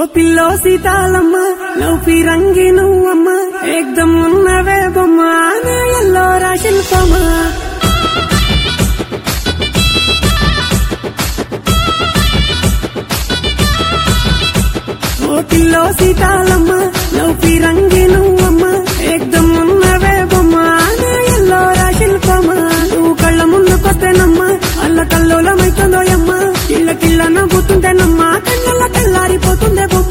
pillow Seethalamma love ఫిరంగి నువ్వమ్మ ఏకదం ఉన్నవే బొమ్మ నా ఎల్లోరా శిల్పమా ఓ పిల్లో సీతాలమ్మ లవ్ ఫిరంగి నువ్వమ్మ ఏకదం ఉన్నవే బొమ్మ నా ఎల్లోరా శిల్పమా నువ్వు కళ్ళ ముందుకొస్తేనమ్మ అల్ల కల్లోలమైతుందోయమ్మ కిళ్ళ కిళ్ళ నవ్వుతుంటేనమ్మ కళ్ళ తెల్లారిపోతుందే బొమ్మ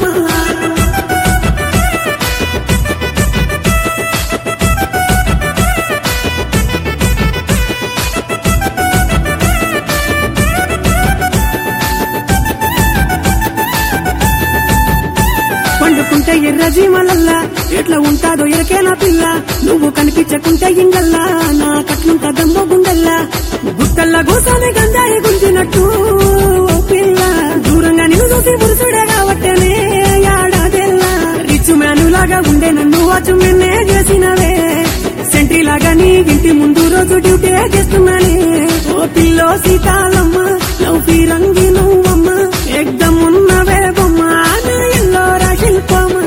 పండుకుంటే ఎర్ర జీమలల్లా ఎట్లా ఉంటాదో ఎరకేనా పిల్ల నువ్వు కనిపించకుంటే ఇంగల్లా నా కట్లుంటా దమ్మో గుండెల్లా గుట్టల్లా గోసానే గంజాయి గుంజినట్టు పిల్ల దూరంగా నిన్ను చూసి పురుషుడే కాబట్టేనే ఏడాదెల్లా రిచ్ మ్యాను లాగా ఉండే నన్ను వాచు నిన్నే చేసినవే సెంట్రీ లాగా నీ ఇంటి ముందు రోజు డ్యూటీ చేస్తున్నానే ఓ పిల్లో సీతాలమ్మ లవ్ ఫిరంగి నువ్వమ్మ ఏకదం ఉన్నవే బొమ్మ నా ఎల్లోరా శిల్పమా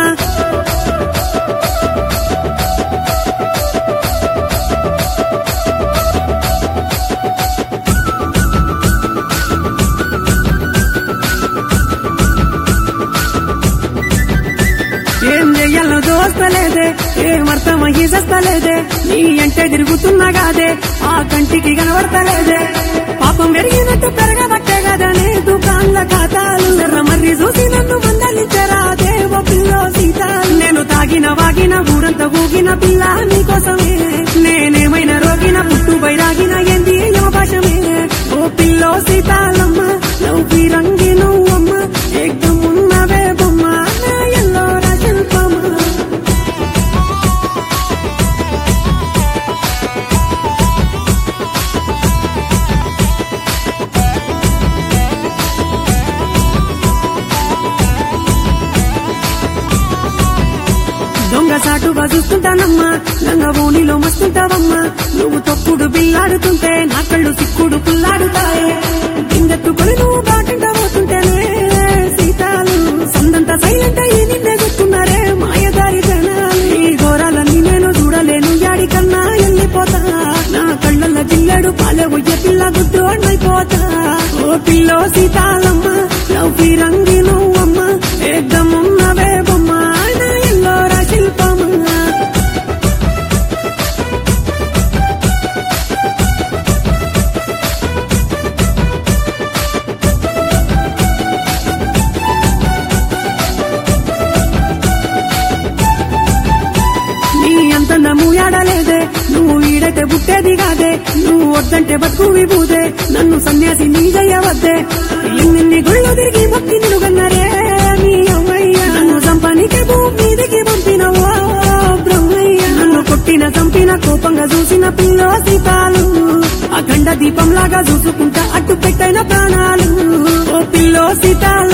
ఏం చెయ్యాలో దోస్తలేదే ఏమర్థమయ్యి చస్తలేదే నీ అంటే తిరుగుతున్నా కాదే ఆ కంటికి కనబడతలేదే పాపం పెరిగినట్టు పెరగబట్టే కదనే దుకాన్ల ఖాతాలు మర్రి చూసి నన్ను మందలించరాదే ఓ పిల్లో సీత నేను తాగిన వాగిన ఊరంతా ఊగిన పిల్ల నీకోసమే నేనేమైనా రోగిన పుట్టు బైరాగిన ఏంది యమపాశమే ఓ పిల్లో సీతాలమ్మ లవ్ ఫిరంగి నువ్వమ్మ ఏకదం ఉన్నవే బొమ్మ నా ఎల్లోరా శిల్పమా దొంగ సాటుగా చూస్తుంటానమ్మా లంగ ఓణిలో మస్తుంటావమ్మా నువ్వు తొక్కుడు బిల్లాడుతుంటే నా కళ్ళు సిక్కుడు పుల్లాడుతాయే గింగెత్తుకొని నువ్వు బాటింట పోతుంటేనే సీతాలు సందంతా సైలెంట్ అయ్యి నిన్నే చూస్తున్నారే మాయదారి జనాలు ఈ ఘోరాలన్నీ నేను చూడలేను యాడికన్నా వెళ్ళిపోతా నా కళ్ళల్ల జిల్లెడు పాలే ఒయ్య పిల్ల గుడ్డోడ్నైపోతా ఓ పిల్లో సీతాలమ్మ లవ్ ఫిరంగి నువ్వమ్మ ఏకదం ఉన్నవే బొమ్మ నా ఎల్లోరా శిల్పమా నీ అంత నమ్ముయాడలేదే నువ్వు ఈడైతే బుట్టేది కాదే నువ్వు వద్దంటే బతుకు విభూదే నన్ను సన్యాసి నీ చెయ్యవద్దే ఎన్ని గుళ్ళు తిరిగి భక్తి నిలుగన్నరే నీ అమ్మయ్య నన్ను సంపానికే భూమి మీదికి పంపినవో బ్రహ్మయ్య నన్ను కొట్టిన చంపిన కోపంగా చూసిన పిల్లో సీతాలు అఖండ దీపంలాగా చూసుకుంటా అడ్డు పెట్టైన ప్రాణాలు ఓ పిల్లో సీతాలు